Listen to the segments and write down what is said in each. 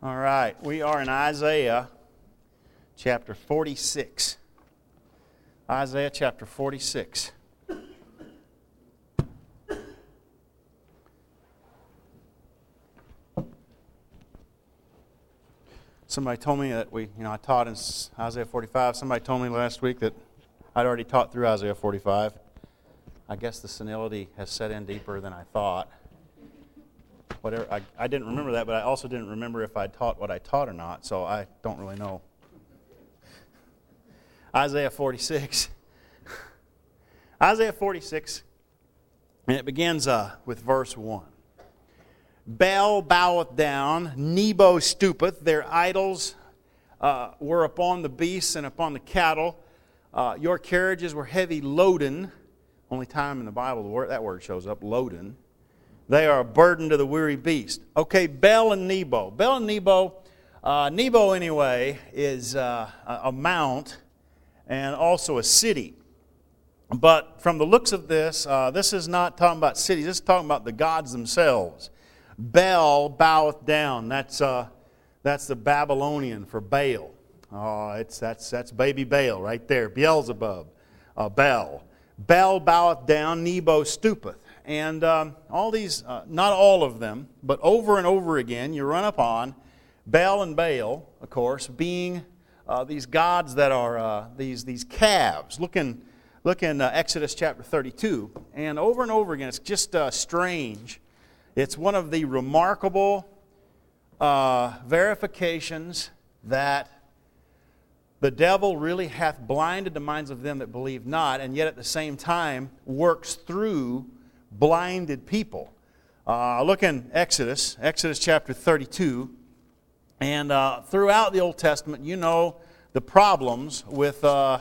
All right, we are in Isaiah chapter 46. Isaiah chapter 46. Somebody told me that I taught in Isaiah 45. Somebody told me last week that I'd already taught through Isaiah 45. I guess the senility has set in deeper than I thought. Whatever, I didn't remember that, but I also didn't remember if I taught what I taught or not, so I don't really know. Isaiah 46. Isaiah 46, and it begins with verse 1. Baal boweth down, Nebo stoopeth, their idols were upon the beasts and upon the cattle. Your carriages were heavy loaden. Only time in the Bible that word shows up, loaden. They are a burden to the weary beast. Okay, Baal and Nebo. Baal and Nebo, Nebo anyway, is a mount and also a city. But from the looks of this, this is not talking about cities. This is talking about the gods themselves. Baal boweth down. That's the Babylonian for Baal. That's baby Baal right there. Beelzebub, Baal. Baal boweth down, Nebo stoopeth. And all these, not all of them, but over and over again, you run upon Baal and Baal, of course, being these gods that are these calves. Look in Exodus chapter 32. And over again, it's just strange. It's one of the remarkable verifications that the devil really hath blinded the minds of them that believe not, and yet at the same time works through blinded people. Look in Exodus chapter 32, and throughout the Old Testament, you know the problems with the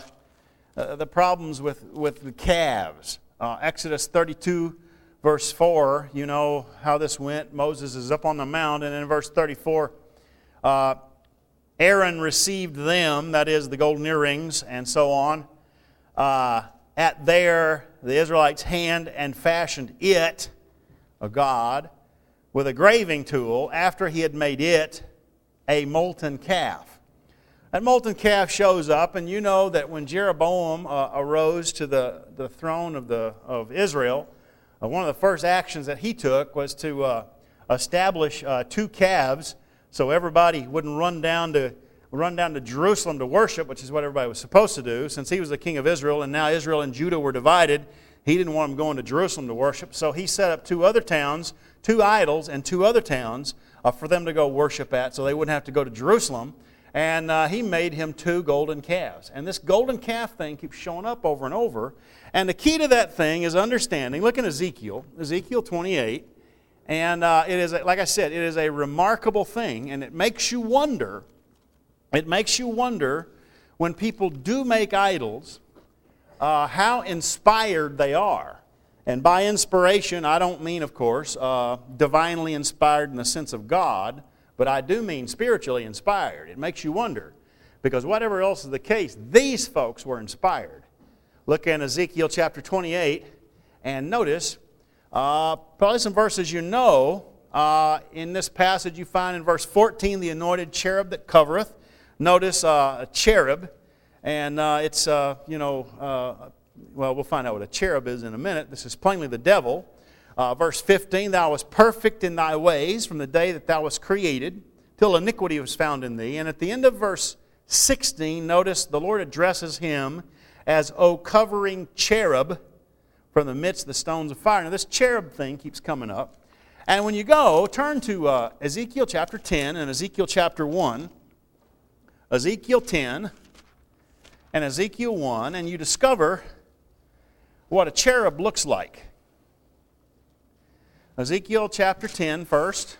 calves. Exodus 32, verse 4, you know how this went. Moses is up on the mount, and in verse 34, Aaron received them, that is the golden earrings, and so on, at the Israelites' hand, and fashioned it, a god, with a graving tool after he had made it a molten calf. That molten calf shows up, and you know that when Jeroboam arose to the throne of Israel, one of the first actions that he took was to establish two calves so everybody wouldn't run down to Jerusalem to worship, which is what everybody was supposed to do. Since he was the king of Israel, and now Israel and Judah were divided, he didn't want them going to Jerusalem to worship. So he set up two other towns, two idols, and two other towns for them to go worship at, so they wouldn't have to go to Jerusalem. And he made him two golden calves. And this golden calf thing keeps showing up over and over. And the key to that thing is understanding. Look in Ezekiel 28. And it is, like I said, it is a remarkable thing, and it makes you wonder. It makes you wonder when people do make idols, how inspired they are. And by inspiration, I don't mean, of course, divinely inspired in the sense of God, but I do mean spiritually inspired. It makes you wonder, because whatever else is the case, these folks were inspired. Look in Ezekiel chapter 28, and notice, probably some verses you know. In this passage you find in verse 14, the anointed cherub that covereth. Notice a cherub, and it's, well, we'll find out what a cherub is in a minute. This is plainly the devil. Verse 15, thou wast perfect in thy ways from the day that thou wast created, till iniquity was found in thee. And at the end of verse 16, notice the Lord addresses him as, O covering cherub, from the midst of the stones of fire. Now this cherub thing keeps coming up. And when you go, turn to Ezekiel chapter 10 and Ezekiel chapter 1. Ezekiel 10 and Ezekiel 1, and you discover what a cherub looks like. Ezekiel chapter 10 first.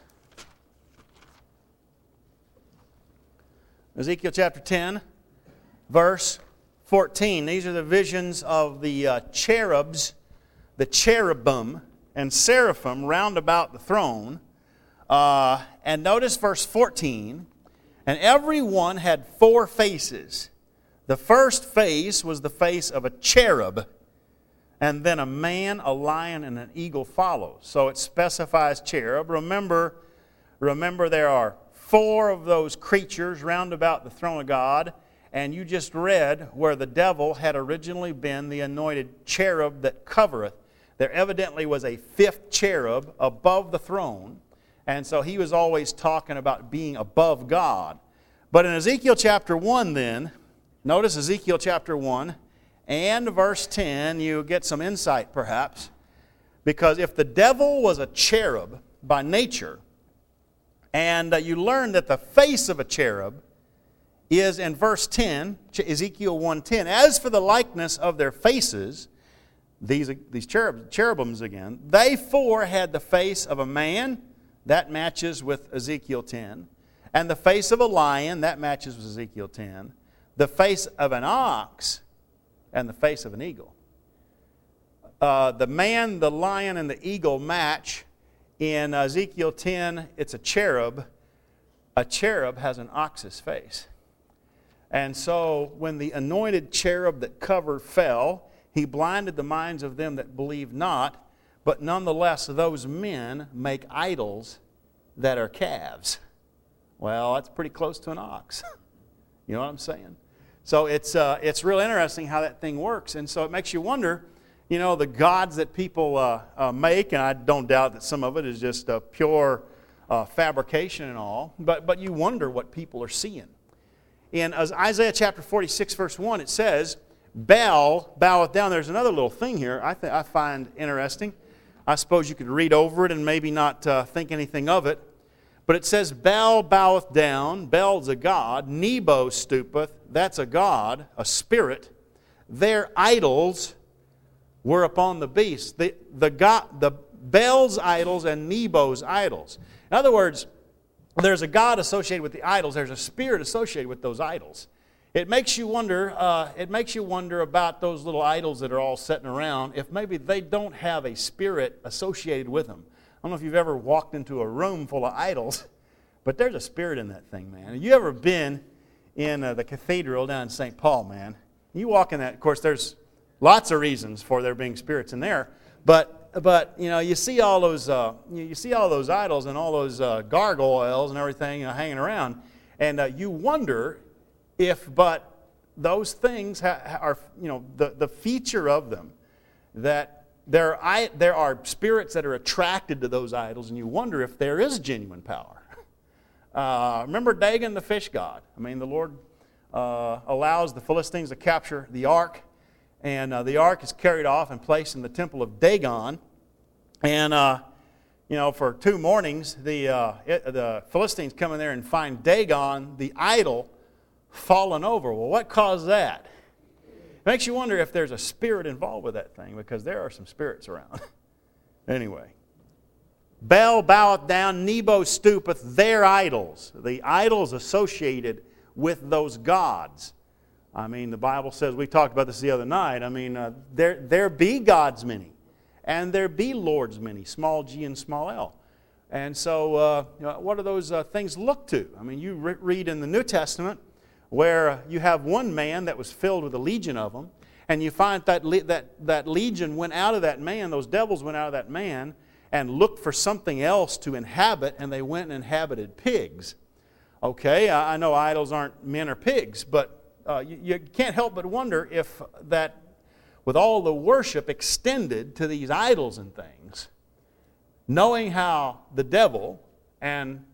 Ezekiel chapter 10, verse 14. These are the visions of the cherubs, the cherubim and seraphim round about the throne. And notice verse 14. And every one had four faces. The first face was the face of a cherub, and then a man, a lion, and an eagle follows. So it specifies cherub. Remember there are 4 of those creatures round about the throne of God, and you just read where the devil had originally been the anointed cherub that covereth. There evidently was a 5th cherub above the throne, and so he was always talking about being above God. But in Ezekiel chapter 1 then, notice Ezekiel chapter 1 and verse 10, you get some insight perhaps. Because if the devil was a cherub by nature, and you learn that the face of a cherub is in verse 10, Ezekiel 1:10, as for the likeness of their faces, these cherubims again, they 4 had the face of a man, that matches with Ezekiel 10, and the face of a lion, that matches with Ezekiel 10, the face of an ox, and the face of an eagle. The man, the lion, and the eagle match. In Ezekiel 10, it's a cherub. A cherub has an ox's face. And so when the anointed cherub that covered fell, he blinded the minds of them that believe not. But nonetheless, those men make idols that are calves. Well, that's pretty close to an ox. You know what I'm saying? So it's real interesting how that thing works. And so it makes you wonder, you know, the gods that people make, and I don't doubt that some of it is just pure fabrication and all, but you wonder what people are seeing. In Isaiah chapter 46, verse 1, it says, Baal boweth down. There's another little thing here I find interesting. I suppose you could read over it and maybe not think anything of it. But it says, Baal boweth down. Baal's a god. Nebo stoopeth. That's a god, a spirit. Their idols were upon the beast. The Baal's idols and Nebo's idols. In other words, there's a god associated with the idols. There's a spirit associated with those idols. It makes you wonder. About those little idols that are all sitting around. If maybe they don't have a spirit associated with them. I don't know if you've ever walked into a room full of idols, but there's a spirit in that thing, man. Have you ever been in the cathedral down in St. Paul, man? You walk in that. Of course, there's lots of reasons for there being spirits in there, but you know, you see all those idols and all those gargoyles and everything hanging around, and you wonder if, but those things are, you know, the feature of them that there are spirits that are attracted to those idols, and you wonder if there is genuine power. Remember Dagon, the fish god? I mean, the Lord allows the Philistines to capture the ark. And the ark is carried off and placed in the temple of Dagon. And, you know, for 2 mornings, the Philistines come in there and find Dagon, the idol, fallen over. Well, what caused that? It makes you wonder if there's a spirit involved with that thing, because there are some spirits around. Anyway. Baal boweth down, Nebo stoopeth, their idols. The idols associated with those gods. I mean, the Bible says, we talked about this the other night, I mean, there be gods many, and there be lords many, small g and small l. And so, you know, what do those things look to? I mean, you read in the New Testament where you have one man that was filled with a legion of them, and you find that legion went out of that man, those devils went out of that man, and looked for something else to inhabit, and they went and inhabited pigs. Okay, I know idols aren't men or pigs, but you can't help but wonder if that, with all the worship extended to these idols and things, knowing how the devil and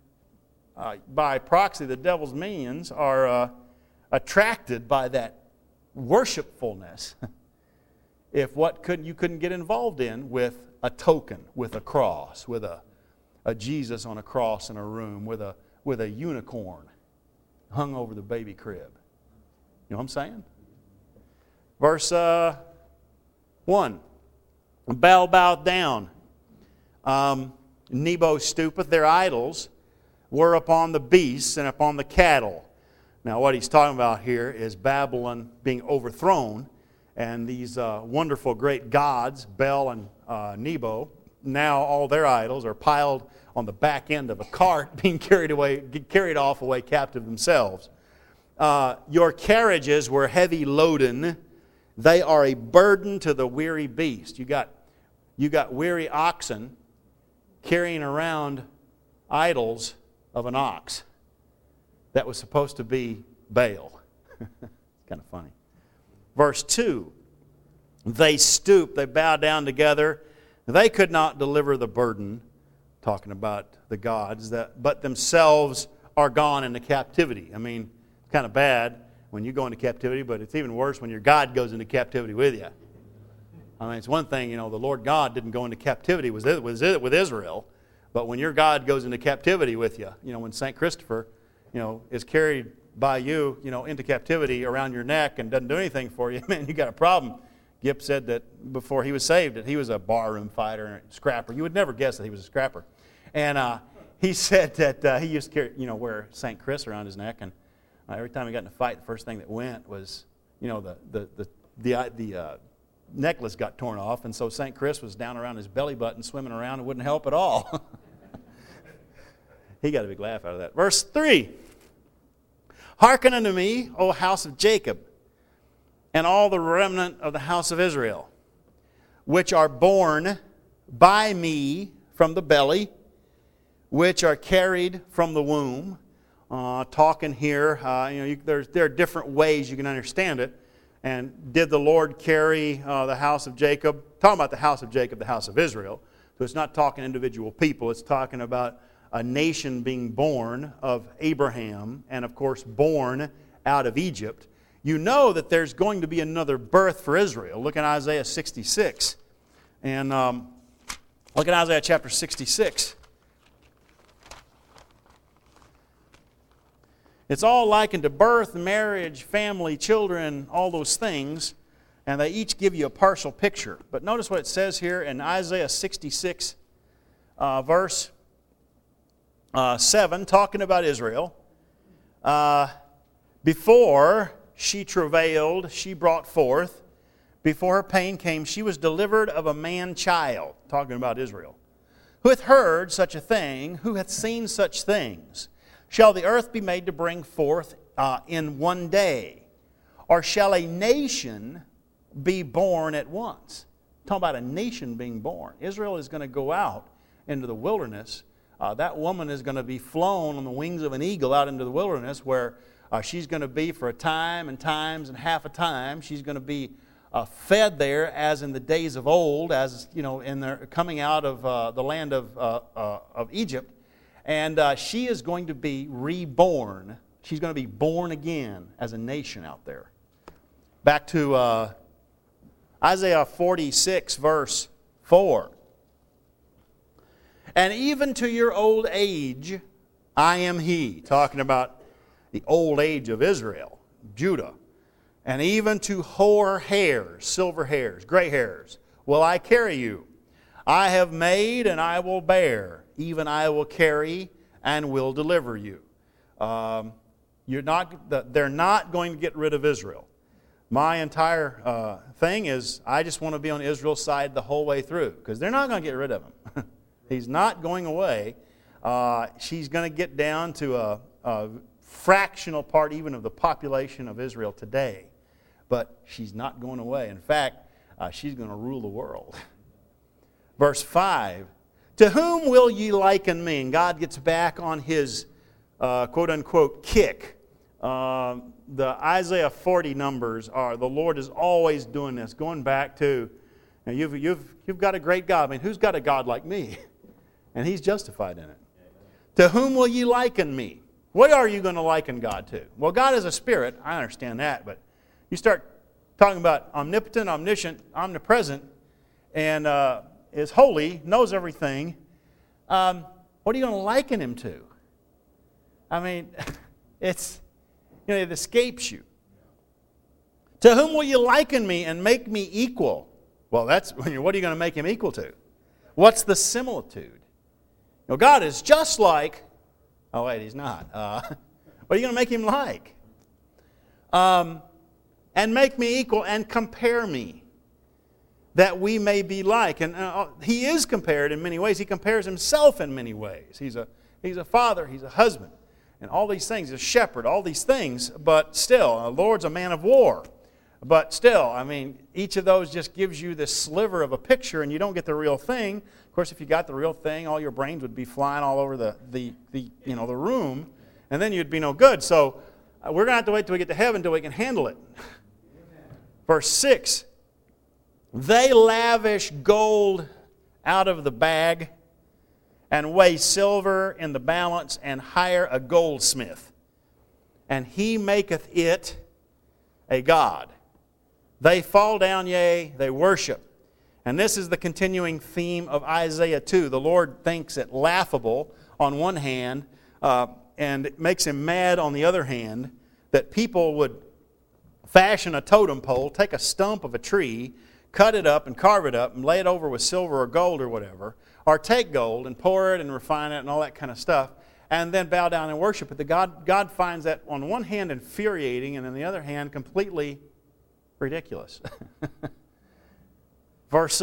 by proxy the devil's minions are attracted by that worshipfulness, if you couldn't get involved in with a token, with a cross, with a Jesus on a cross in a room, with a unicorn hung over the baby crib. You know what I'm saying? Verse 1. Baal bowed down. Nebo stoopeth. Their idols were upon the beasts and upon the cattle. Now what he's talking about here is Babylon being overthrown, and these wonderful great gods, Baal and Nebo, now all their idols are piled on the back end of a cart being carried off away captive themselves. Your carriages were heavy loaden. They are a burden to the weary beast. You got weary oxen carrying around idols of an ox. that was supposed to be Baal. Kind of funny. Verse 2, they stooped, they bowed down together. They could not deliver the burden, talking about the gods, but themselves are gone into captivity. I mean, it's kind of bad when you go into captivity, but it's even worse when your God goes into captivity with you. I mean, it's one thing, the Lord God didn't go into captivity with Israel, but when your God goes into captivity with you, when St. Christopher, is carried by you, into captivity around your neck and doesn't do anything for you, man, you got a problem. Gipp said that before he was saved, that he was a barroom fighter and a scrapper. You would never guess that he was a scrapper. And he said that he used to carry, wear St. Chris around his neck, and every time he got in a fight, the first thing that went was, the necklace got torn off, and so St. Chris was down around his belly button swimming around and wouldn't help at all. He got a big laugh out of that. Verse 3, hearken unto me, O house of Jacob, and all the remnant of the house of Israel, which are born by me from the belly, which are carried from the womb. Talking here, there are different ways you can understand it. And did the Lord carry the house of Jacob? Talking about the house of Jacob, the house of Israel. So it's not talking individual people. It's talking about a nation being born of Abraham and, of course, born out of Egypt. You know that there's going to be another birth for Israel. Look at Isaiah 66. And look at Isaiah chapter 66. It's all likened to birth, marriage, family, children, all those things, and they each give you a partial picture. But notice what it says here in Isaiah 66, verse 7, talking about Israel. Before she travailed, she brought forth. Before her pain came, she was delivered of a man-child, talking about Israel. Who hath heard such a thing? Who hath seen such things? Shall the earth be made to bring forth in one day? Or shall a nation be born at once? Talking about a nation being born. Israel is going to go out into the wilderness. That woman is going to be flown on the wings of an eagle out into the wilderness where she's going to be for a time and times and half a time. She's going to be fed there as in the days of old, as in their coming out of the land of Egypt. And she is going to be reborn. She's going to be born again as a nation out there. Back to Isaiah 46, verse 4. And even to your old age, I am He. Talking about the old age of Israel, Judah. And even to hoar hairs, silver hairs, gray hairs, will I carry you. I have made and I will bear. Even I will carry and will deliver you. They're not going to get rid of Israel. My entire thing is I just want to be on Israel's side the whole way through because they're not going to get rid of him. He's not going away. She's going to get down to a fractional part even of the population of Israel today. But she's not going away. In fact, she's going to rule the world. Verse 5. To whom will ye liken me? And God gets back on his quote-unquote kick. The Isaiah 40 numbers are, the Lord is always doing this, going back to, you've got a great God. I mean, who's got a God like me? And He's justified in it. To whom will ye liken me? What are you going to liken God to? Well, God is a spirit. I understand that. But you start talking about omnipotent, omniscient, omnipresent, and is holy, knows everything. What are you going to liken Him to? I mean, it escapes you. To whom will you liken me and make me equal? Well, what are you going to make Him equal to? What's the similitude? God is just like, oh wait, He's not. What are you going to make Him like? And make me equal and compare me, that we may be like. And He is compared in many ways. He compares Himself in many ways. He's a father, He's a husband, and all these things. He's a shepherd, all these things. But still, the Lord's a man of war. But still, I mean, each of those just gives you this sliver of a picture, and you don't get the real thing. Of course, if you got the real thing, all your brains would be flying all over the room, and then you'd be no good. So we're going to have to wait till we get to heaven until we can handle it. Verse 6, they lavish gold out of the bag and weigh silver in the balance and hire a goldsmith, and he maketh it a god. They fall down, yea, they worship. And this is the continuing theme of Isaiah 2. The Lord thinks it laughable on one hand, and it makes him mad on the other hand, that people would fashion a totem pole, take a stump of a tree, cut it up and carve it up and lay it over with silver or gold or whatever, or take gold and pour it and refine it and all that kind of stuff, and then bow down and worship it. God finds that on one hand infuriating, and on the other hand completely ridiculous. Verse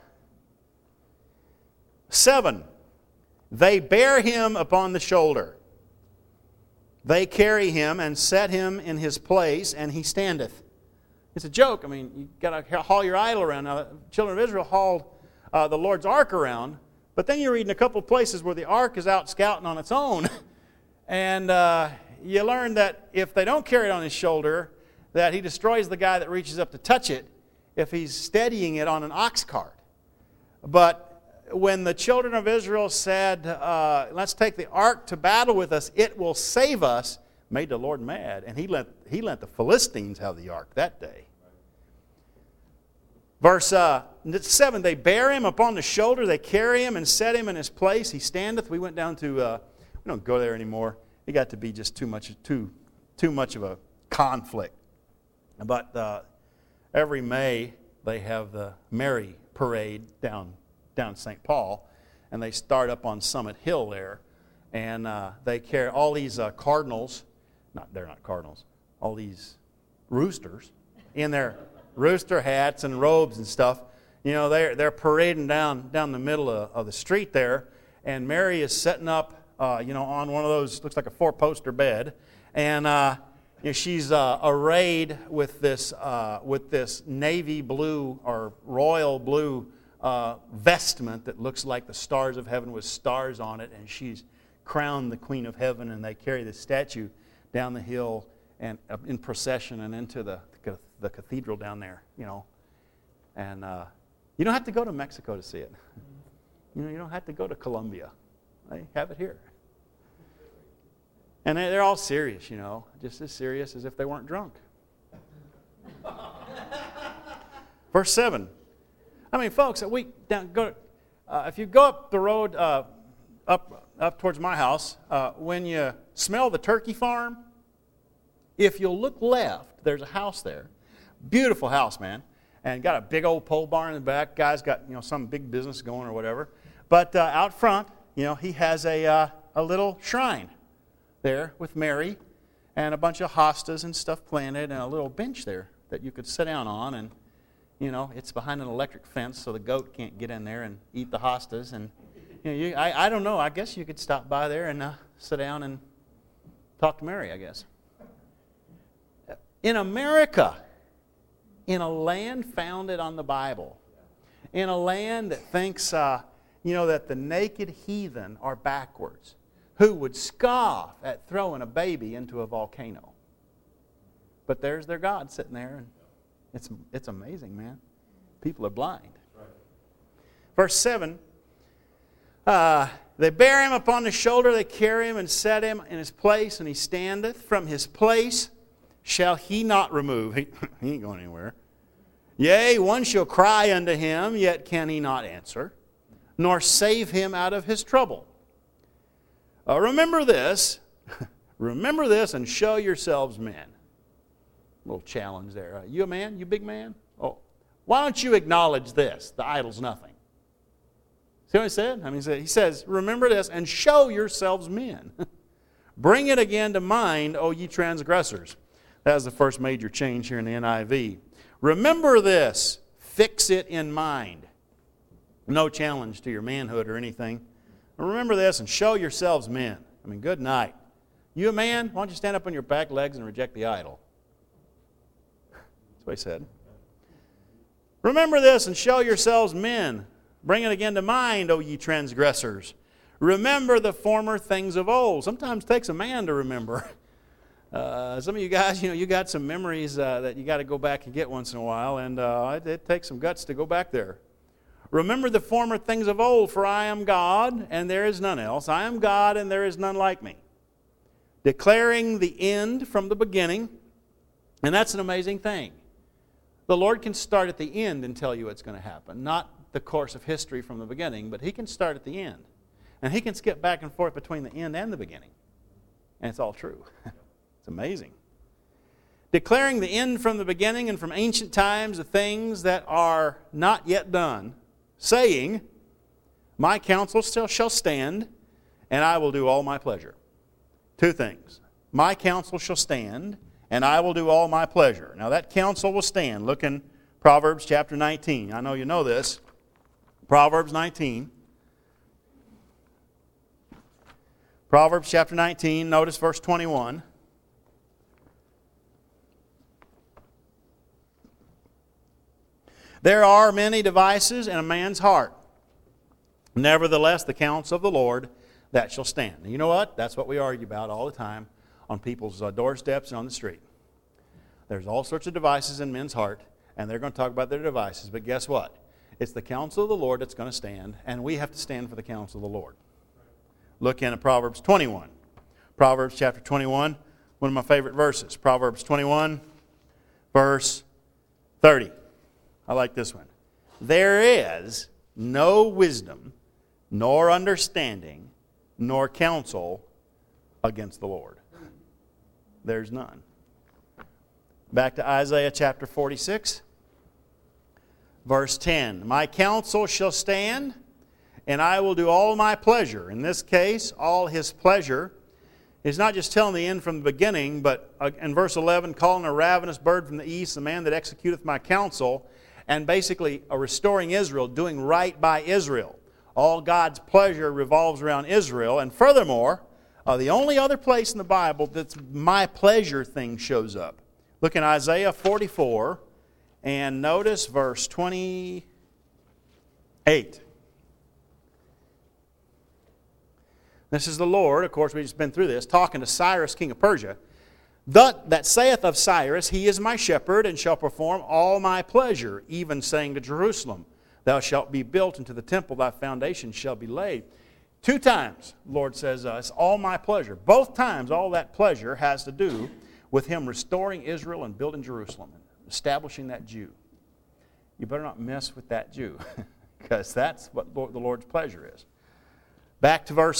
7, they bear him upon the shoulder. They carry him and set him in his place, and he standeth. It's a joke. I mean, you've got to haul your idol around. Now, the children of Israel hauled the Lord's ark around, but then you read in a couple of places where the ark is out scouting on its own, and you learn that if they don't carry it on his shoulder, that he destroys the guy that reaches up to touch it if he's steadying it on an ox cart. But when the children of Israel said, let's take the ark to battle with us, it will save us, made the Lord mad, and he let the Philistines have the ark that day. Verse 7, they bear him upon the shoulder, they carry him and set him in his place. He standeth. We went down to, we don't go there anymore. It got to be just too much of a conflict. But every May, they have the Mary Parade down St. Paul, and they start up on Summit Hill there, and they carry all these cardinals, they're not cardinals, all these roosters in their rooster hats and robes and stuff. You know, they're parading down the middle of the street there, and Mary is setting up, on one of those, looks like a 4-poster bed, and she's arrayed with this navy blue or royal blue vestment that looks like the stars of heaven with stars on it, and she's crowned the Queen of Heaven, and they carry the statue down the hill and in procession and into the cathedral down there, and you don't have to go to Mexico to see it. You don't have to go to Colombia. They have it here. And they're all serious, just as serious as if they weren't drunk. Verse 7. I mean, folks, if you go up the road up towards my house, when you smell the turkey farm, if you'll look left, there's a house there. Beautiful house, man. And got a big old pole barn in the back. Guy's got, some big business going or whatever. But out front, he has a little shrine there with Mary and a bunch of hostas and stuff planted and a little bench there that you could sit down on, and it's behind an electric fence so the goat can't get in there and eat the hostas. And I don't know, I guess you could stop by there and sit down and talk to Mary, I guess. In America, in a land founded on the Bible, in a land that thinks that the naked heathen are backwards, who would scoff at throwing a baby into a volcano. But there's their God sitting there, and it's amazing, man. People are blind. Right. Verse 7, they bear him upon the shoulder, they carry him and set him in his place, and he standeth. From his place shall he not remove. He ain't going anywhere. Yea, one shall cry unto him, yet can he not answer, nor save him out of his trouble. Remember this, and show yourselves men. A little challenge there. You a man? You big man? Oh, why don't you acknowledge this? The idol's nothing. See what he said? He says, remember this and show yourselves men. Bring it again to mind, O ye transgressors. That was the first major change here in the NIV. Remember this, fix it in mind. No challenge to your manhood or anything. Remember this and show yourselves men. Good night. You a man? Why don't you stand up on your back legs and reject the idol? That's what he said. Remember this and show yourselves men. Bring it again to mind, O ye transgressors. Remember the former things of old. Sometimes it takes a man to remember. Some of you guys, you got some memories that you got to go back and get once in a while, and it takes some guts to go back there. Remember the former things of old, for I am God, and there is none else. I am God, and there is none like me. Declaring the end from the beginning, and that's an amazing thing. The Lord can start at the end and tell you what's going to happen. Not the course of history from the beginning, but He can start at the end. And He can skip back and forth between the end and the beginning. And it's all true. It's amazing. Declaring the end from the beginning and from ancient times the things that are not yet done, saying, my counsel still shall stand, and I will do all my pleasure. Two things. My counsel shall stand, and I will do all my pleasure. Now that counsel will stand. Look in Proverbs chapter 19. I know you know this. Proverbs 19. Proverbs chapter 19, notice verse 21. There are many devices in a man's heart. Nevertheless, the counsel of the Lord, that shall stand. And you know what? That's what we argue about all the time on people's doorsteps and on the street. There's all sorts of devices in men's heart, and they're going to talk about their devices. But guess what? It's the counsel of the Lord that's going to stand, and we have to stand for the counsel of the Lord. Look in at Proverbs 21. Proverbs chapter 21, one of my favorite verses. Proverbs 21, verse 30. I like this one. There is no wisdom, nor understanding, nor counsel against the Lord. There's none. Back to Isaiah chapter 46, verse 10. My counsel shall stand, and I will do all my pleasure. In this case, all His pleasure is not just telling the end from the beginning, but in verse 11, calling a ravenous bird from the east, the man that executeth my counsel, and basically restoring Israel, doing right by Israel. All God's pleasure revolves around Israel. And furthermore, the only other place in the Bible that my pleasure thing shows up. Look in Isaiah 44 and notice verse 28. This is the Lord, of course we've just been through this, talking to Cyrus, king of Persia. That saith of Cyrus, He is my shepherd, and shall perform all my pleasure, even saying to Jerusalem, Thou shalt be built into the temple, thy foundation shall be laid. 2 times, the Lord says, it's all my pleasure. Both times, all that pleasure has to do with Him restoring Israel and building Jerusalem, and establishing that Jew. You better not mess with that Jew, because that's what the Lord's pleasure is. Back to verse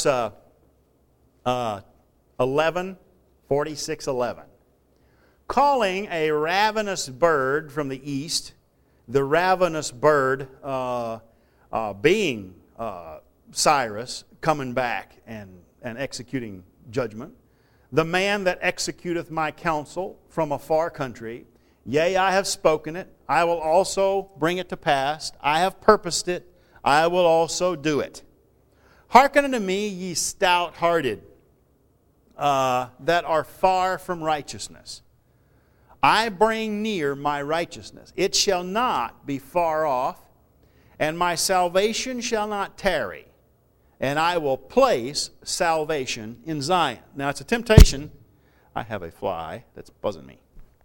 11, 46:11. Calling a ravenous bird from the east, the ravenous bird being Cyrus coming back and executing judgment. The man that executeth my counsel from a far country. Yea, I have spoken it. I will also bring it to pass. I have purposed it. I will also do it. Hearken unto me, ye stout-hearted, that are far from righteousness. I bring near my righteousness. It shall not be far off, and my salvation shall not tarry. And I will place salvation in Zion. Now, it's a temptation. I have a fly that's buzzing me.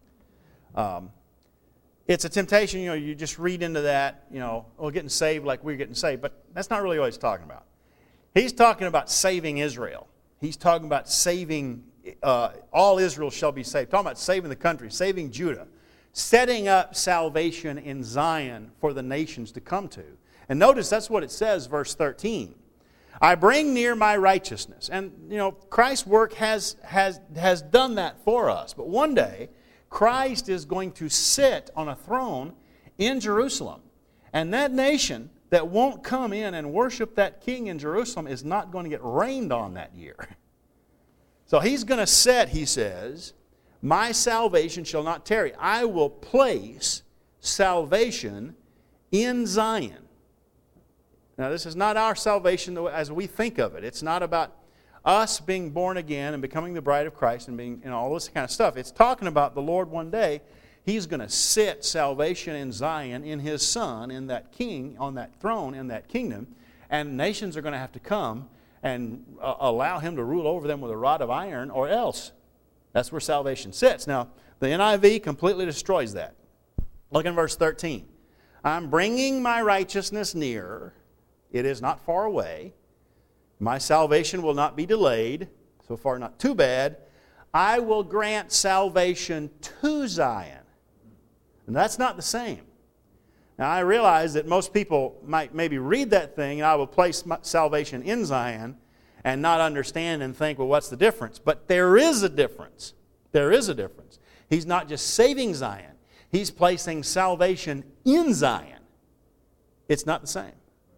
It's a temptation, you just read into that, getting saved like we're getting saved. But that's not really what he's talking about. He's talking about saving Israel. He's talking about saving, all Israel shall be saved. Talking about saving the country, saving Judah. Setting up salvation in Zion for the nations to come to. And notice that's what it says, verse 13. I bring near my righteousness. And, Christ's work has done that for us. But one day, Christ is going to sit on a throne in Jerusalem. And that nation that won't come in and worship that king in Jerusalem is not going to get rained on that year. So He's going to set, He says, my salvation shall not tarry. I will place salvation in Zion. Now, this is not our salvation as we think of it. It's not about us being born again and becoming the bride of Christ and being, all this kind of stuff. It's talking about the Lord one day. He's going to sit salvation in Zion in His Son, in that king, on that throne, in that kingdom. And nations are going to have to come and allow him to rule over them with a rod of iron, or else. That's where salvation sits. Now, the NIV completely destroys that. Look in verse 13. I'm bringing my righteousness near. It is not far away. My salvation will not be delayed. So far, not too bad. I will grant salvation to Zion. And that's not the same. Now, I realize that most people might maybe read that thing, and I will place salvation in Zion, and not understand and think, well, what's the difference? But there is a difference. There is a difference. He's not just saving Zion. He's placing salvation in Zion. It's not the same.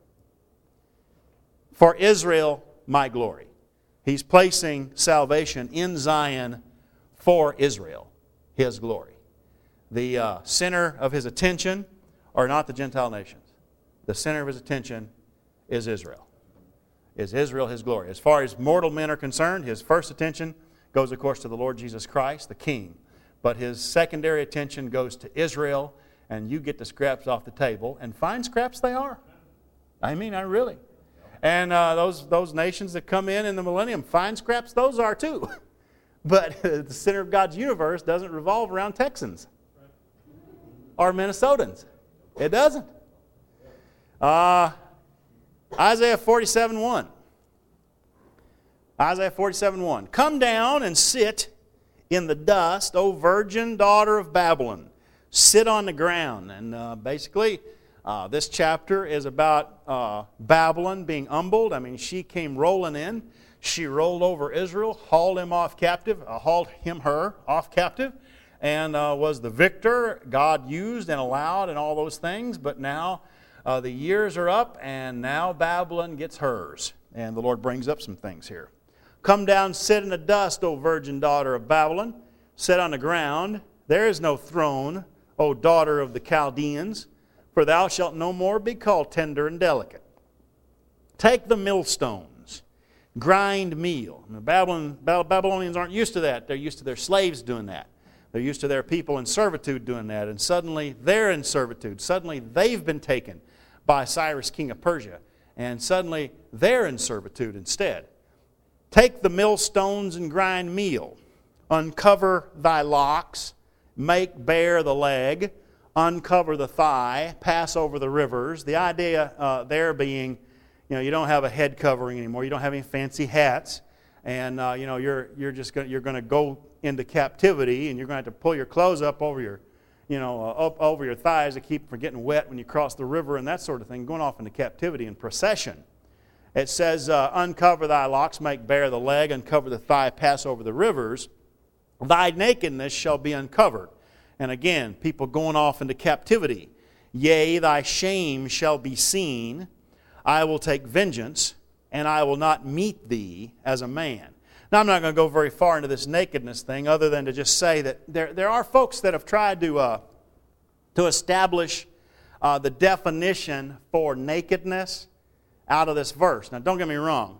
For Israel, my glory. He's placing salvation in Zion for Israel, His glory. The center of His attention are not the Gentile nations. The center of His attention is Israel. Is Israel His glory? As far as mortal men are concerned, His first attention goes, of course, to the Lord Jesus Christ, the King. But His secondary attention goes to Israel, and you get the scraps off the table, and fine scraps they are. I mean, I really. And those nations that come in the millennium, fine scraps those are too. But the center of God's universe doesn't revolve around Texans or Minnesotans. It doesn't. Isaiah 47:1. Isaiah 47:1. Come down and sit in the dust, O virgin daughter of Babylon. Sit on the ground. And basically, this chapter is about Babylon being humbled. I mean, she came rolling in. She rolled over Israel, hauled him off captive, her off captive, and was the victor God used and allowed and all those things. But now the years are up, and now Babylon gets hers. And the Lord brings up some things here. Come down, sit in the dust, O virgin daughter of Babylon. Sit on the ground. There is no throne, O daughter of the Chaldeans, for thou shalt no more be called tender and delicate. Take the millstones, grind meal. The Babylonians aren't used to that. They're used to their slaves doing that. They're used to their people in servitude doing that. And suddenly they're in servitude. Suddenly they've been taken by Cyrus, king of Persia. And suddenly they're in servitude instead. Take the millstones and grind meal. Uncover thy locks. Make bare the leg. Uncover the thigh. Pass over the rivers. The idea there being, you don't have a head covering anymore. You don't have any fancy hats. And, you're going to go into captivity, and you're going to have to pull your clothes up over your, up over your thighs to keep from getting wet when you cross the river and that sort of thing, going off into captivity in procession. It says, uncover thy locks, make bare the leg, uncover the thigh, pass over the rivers. Thy nakedness shall be uncovered. And again, people going off into captivity. Yea, thy shame shall be seen. I will take vengeance, and I will not meet thee as a man. Now, I'm not going to go very far into this nakedness thing other than to just say that there are folks that have tried to establish the definition for nakedness out of this verse. Now, don't get me wrong.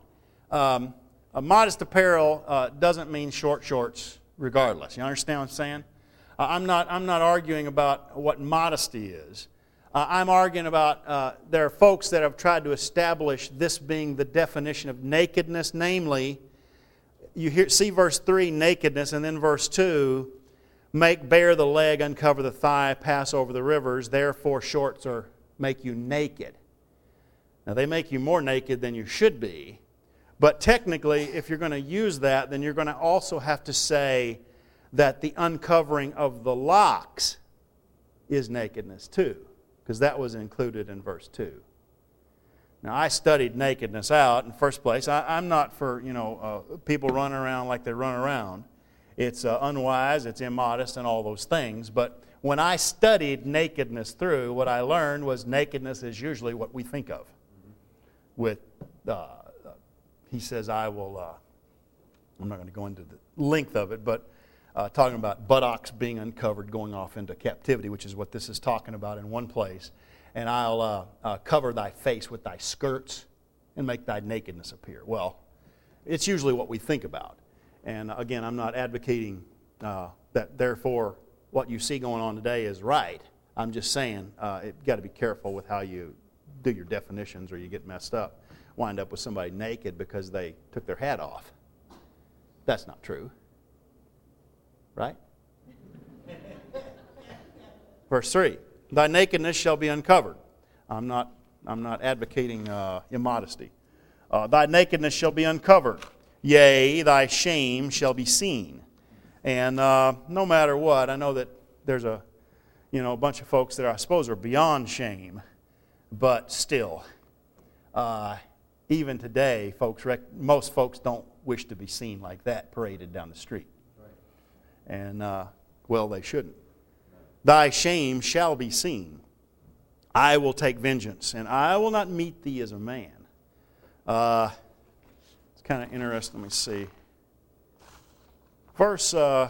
A modest apparel doesn't mean short shorts regardless. You understand what I'm saying? I'm not arguing about what modesty is. I'm arguing about there are folks that have tried to establish this being the definition of nakedness, namely, see verse 3, nakedness, and then verse 2, make bare the leg, uncover the thigh, pass over the rivers, therefore shorts make you naked. Now, they make you more naked than you should be, but technically, if you're going to use that, then you're going to also have to say that the uncovering of the locks is nakedness too, because that was included in verse 2. Now, I studied nakedness out in the first place. I'm not for, people running around like they run around. It's unwise, it's immodest, and all those things. But when I studied nakedness through, what I learned was nakedness is usually what we think of. With, he says, I'm not going to go into the length of it, but talking about buttocks being uncovered, going off into captivity, which is what this is talking about in one place. And I'll cover thy face with thy skirts and make thy nakedness appear. Well, it's usually what we think about. And again, I'm not advocating that therefore what you see going on today is right. I'm just saying you've got to be careful with how you do your definitions or you get messed up. wind up with somebody naked because they took their hat off. That's not true. Right? Verse 3, thy nakedness shall be uncovered. I'm not advocating immodesty. Thy nakedness shall be uncovered. Yea, thy shame shall be seen. And no matter what, I know that there's a bunch of folks that I suppose are beyond shame, but still, even today, most folks don't wish to be seen like that paraded down the street. Right. And, well, they shouldn't. Thy shame shall be seen. I will take vengeance, and I will not meet thee as a man. It's kind of interesting. Let me see. Verse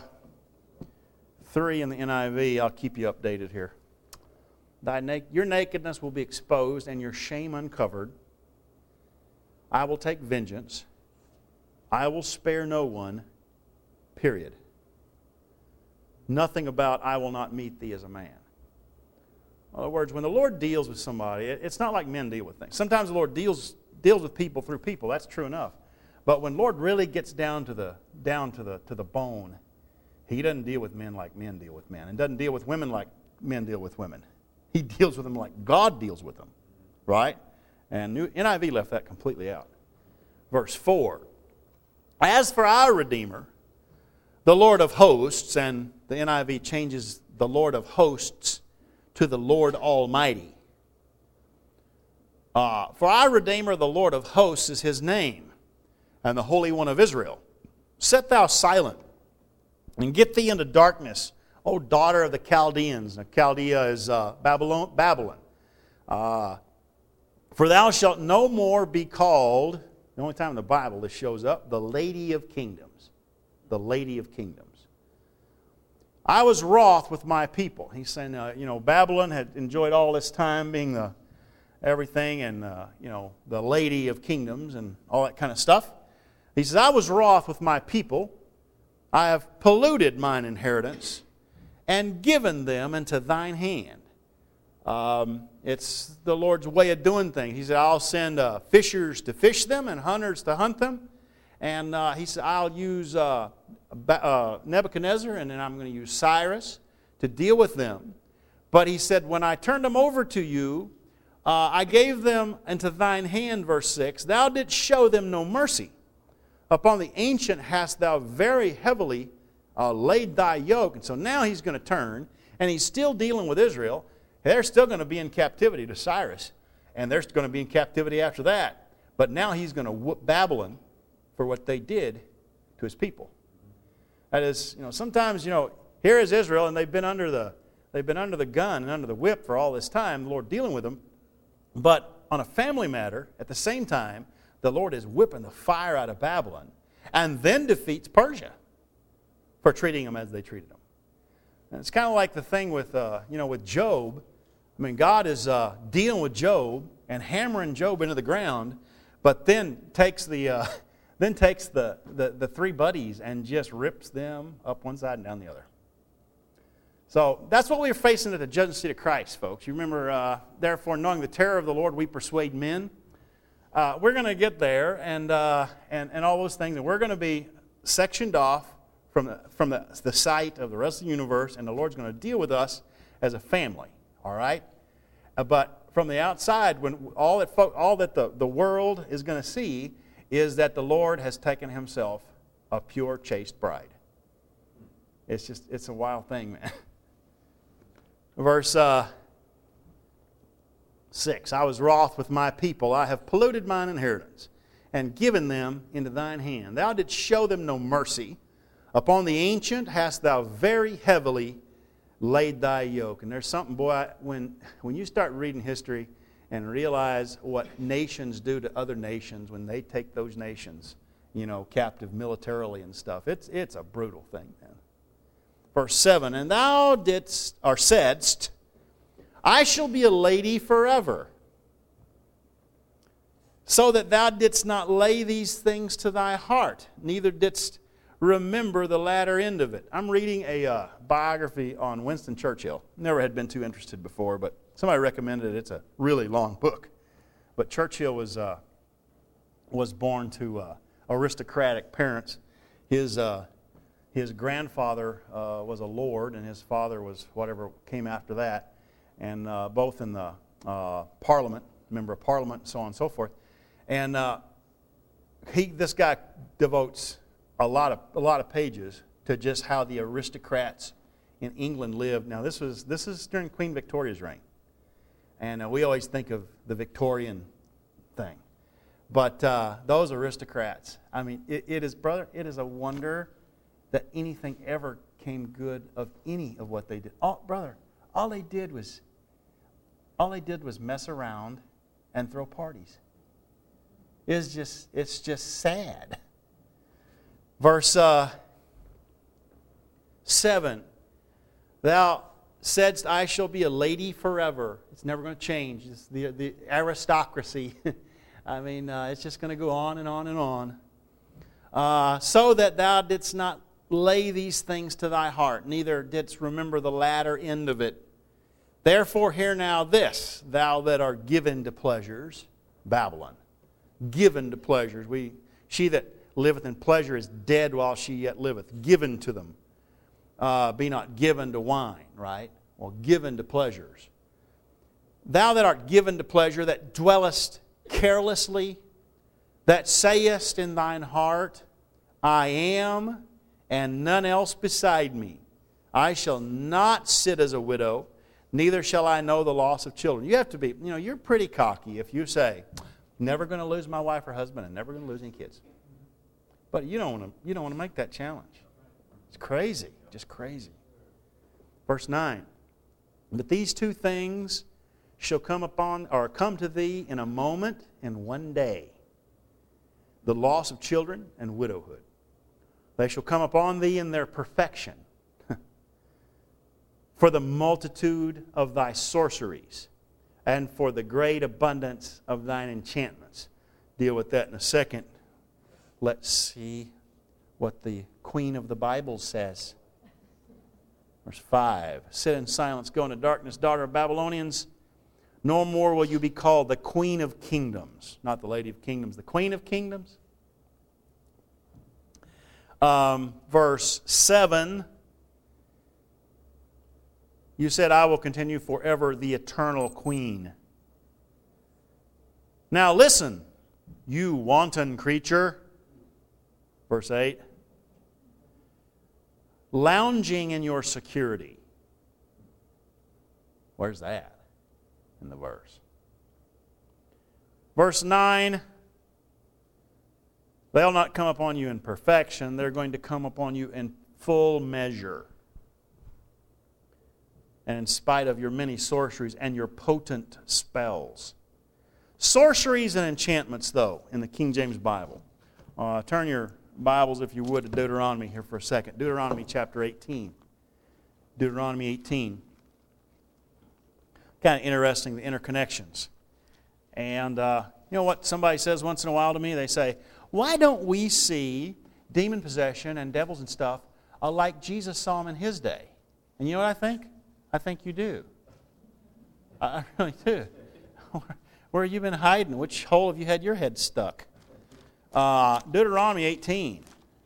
3 in the NIV, I'll keep you updated here. Your nakedness will be exposed and your shame uncovered. I will take vengeance. I will spare no one, period. Nothing about I will not meet thee as a man. In other words, when the Lord deals with somebody, it's not like men deal with things. Sometimes the Lord deals with people through people. That's true enough. But when the Lord really gets down to the bone, He doesn't deal with men like men deal with men, and doesn't deal with women like men deal with women. He deals with them like God deals with them, right? And NIV left that completely out. Verse 4, as for our Redeemer, the Lord of hosts, and the NIV changes the Lord of hosts to the Lord Almighty. For our Redeemer, the Lord of hosts, is His name, and the Holy One of Israel. Set thou silent, and get thee into darkness, O daughter of the Chaldeans. Now, Chaldea is Babylon. For thou shalt no more be called, the only time in the Bible this shows up, the Lady of Kingdoms. The Lady of Kingdoms. I was wroth with my people. He's saying, Babylon had enjoyed all this time being the everything and, the Lady of Kingdoms and all that kind of stuff. He says, I was wroth with my people. I have polluted mine inheritance and given them into thine hand. It's the Lord's way of doing things. He said, I'll send fishers to fish them and hunters to hunt them. And he said, I'll use Nebuchadnezzar, and then I'm going to use Cyrus to deal with them. But he said, when I turned them over to you, I gave them into thine hand, verse 6. Thou didst show them no mercy. Upon the ancient hast thou very heavily laid thy yoke. And so now he's going to turn, and he's still dealing with Israel. They're still going to be in captivity to Cyrus, and they're going to be in captivity after that. But now he's going to whoop Babylon for what they did to his people. That is, sometimes, here is Israel, and they've been under the gun and under the whip for all this time, the Lord dealing with them. But on a family matter, at the same time, the Lord is whipping the fire out of Babylon and then defeats Persia for treating them as they treated them. And it's kind of like the thing with, with Job. I mean, God is dealing with Job and hammering Job into the ground, but then takes the three buddies and just rips them up one side and down the other. So that's what we are facing at the judgment seat of Christ, folks. You remember, therefore, knowing the terror of the Lord, we persuade men. We're going to get there and all those things, and we're going to be sectioned off from the sight of the rest of the universe, and the Lord's going to deal with us as a family, all right? But from the outside, when all that the world is going to see is that the Lord has taken Himself a pure, chaste bride. It's a wild thing, man. Verse 6, I was wroth with my people. I have polluted mine inheritance and given them into thine hand. Thou didst show them no mercy. Upon the ancient hast thou very heavily laid thy yoke. And there's something, boy, when you start reading history and realize what nations do to other nations when they take those nations, captive militarily and stuff, it's a brutal thing, man. Verse 7, and thou saidst, I shall be a lady forever, so that thou didst not lay these things to thy heart, neither didst remember the latter end of it. I'm reading a biography on Winston Churchill. Never had been too interested before, but somebody recommended it. It's a really long book. But Churchill was was born to aristocratic parents. His grandfather was a lord, and his father was whatever came after that, and both in the Parliament, member of Parliament, and so on and so forth. And this guy devotes a lot of pages to just how the aristocrats in England lived. Now this is during Queen Victoria's reign, and we always think of the Victorian thing, but those aristocrats. I mean, it is a wonder that anything ever came good of any of what they did. All they did was mess around and throw parties. It's just sad. Verse 7, thou saidst, I shall be a lady forever. It's never going to change. It's the aristocracy. I mean, it's just going to go on and on and on. So that thou didst not lay these things to thy heart, neither didst remember the latter end of it. Therefore hear now this, thou that art given to pleasures, Babylon, given to pleasures. She that liveth in pleasure is dead while she yet liveth, given to them. Be not given to wine, right? Well, given to pleasures. Thou that art given to pleasure, that dwellest carelessly, that sayest in thine heart, I am, and none else beside me. I shall not sit as a widow, neither shall I know the loss of children. You have to be, you're pretty cocky if you say, never going to lose my wife or husband and never going to lose any kids. But you don't want to make that challenge. It's crazy, just crazy. Verse 9, but these two things shall come to thee in a moment, in one day, the loss of children and widowhood. They shall come upon thee in their perfection, for the multitude of thy sorceries, and for the great abundance of thine enchantments. Deal with that in a second. Let's see what the Queen of the Bible says. Verse 5, sit in silence, go into darkness, daughter of Babylonians. No more will you be called the Queen of Kingdoms. Not the Lady of Kingdoms, the Queen of Kingdoms. Verse 7, you said, I will continue forever the eternal Queen. Now listen, you wanton creature. Verse 8, lounging in your security. Where's that in the verse? Verse 9, they'll not come upon you in perfection. They're going to come upon you in full measure. And in spite of your many sorceries and your potent spells. Sorceries and enchantments, though, in the King James Bible. Turn your Bibles, if you would, to Deuteronomy here for a second. Deuteronomy chapter 18. Deuteronomy 18. Kind of interesting, the interconnections. And you know what somebody says once in a while to me? They say, why don't we see demon possession and devils and stuff like Jesus saw them in His day? And you know what I think? I think you do. I really do. Where have you been hiding? Which hole have you had your head stuck? Deuteronomy 18.